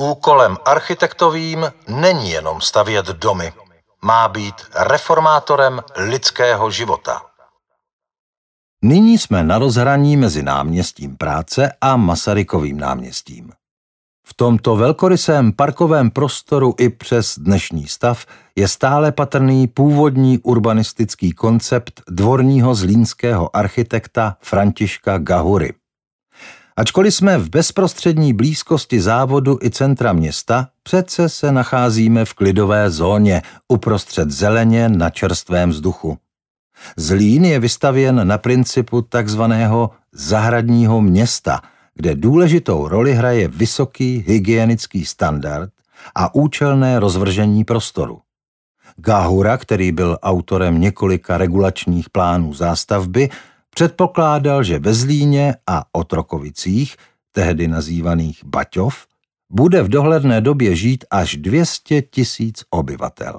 Úkolem architektovým není jenom stavět domy, má být reformátorem lidského života. Nyní jsme na rozhraní mezi náměstím Práce a Masarykovým náměstím. V tomto velkorysém parkovém prostoru i přes dnešní stav je stále patrný původní urbanistický koncept dvorního zlínského architekta Františka Gahury. Ačkoliv jsme v bezprostřední blízkosti závodu i centra města, přece se nacházíme v klidové zóně uprostřed zeleně na čerstvém vzduchu. Zlín je vystavěn na principu takzvaného zahradního města, kde důležitou roli hraje vysoký hygienický standard a účelné rozvržení prostoru. Gahura, který byl autorem několika regulačních plánů zástavby, předpokládal, že ve Zlíně a Otrokovicích, tehdy nazývaných Baťov, bude v dohledné době žít až 200 000 obyvatel.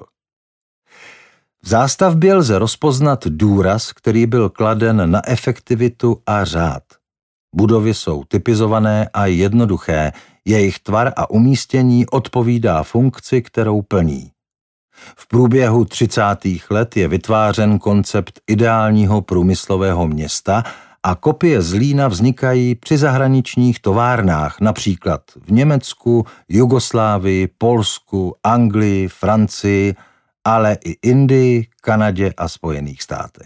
V zástavbě lze rozpoznat důraz, který byl kladen na efektivitu a řád. Budovy jsou typizované a jednoduché, jejich tvar a umístění odpovídá funkci, kterou plní. V průběhu 30. let je vytvářen koncept ideálního průmyslového města a kopie Zlína vznikají při zahraničních továrnách, například v Německu, Jugoslávii, Polsku, Anglii, Francii, ale i Indii, Kanadě a Spojených státech.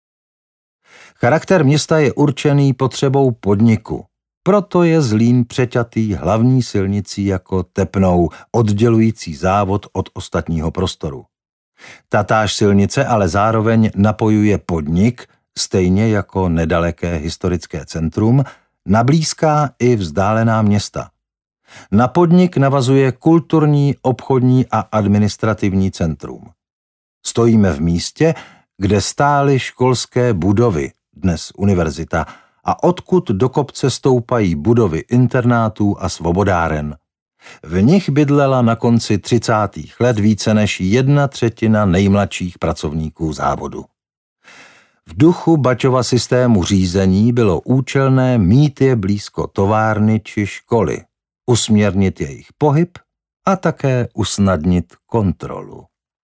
Charakter města je určený potřebou podniku, proto je Zlín přeťatý hlavní silnicí jako tepnou, oddělující závod od ostatního prostoru. Tatáž silnice ale zároveň napojuje podnik, stejně jako nedaleké historické centrum, na blízká i vzdálená města. Na podnik navazuje kulturní, obchodní a administrativní centrum. Stojíme v místě, kde stály školské budovy, dnes univerzita, a odkud do kopce stoupají budovy internátů a svobodáren. V nich bydlela na konci 30. let více než 1/3 nejmladších pracovníků závodu. V duchu Baťova systému řízení bylo účelné mít je blízko továrny či školy, usměrnit jejich pohyb a také usnadnit kontrolu.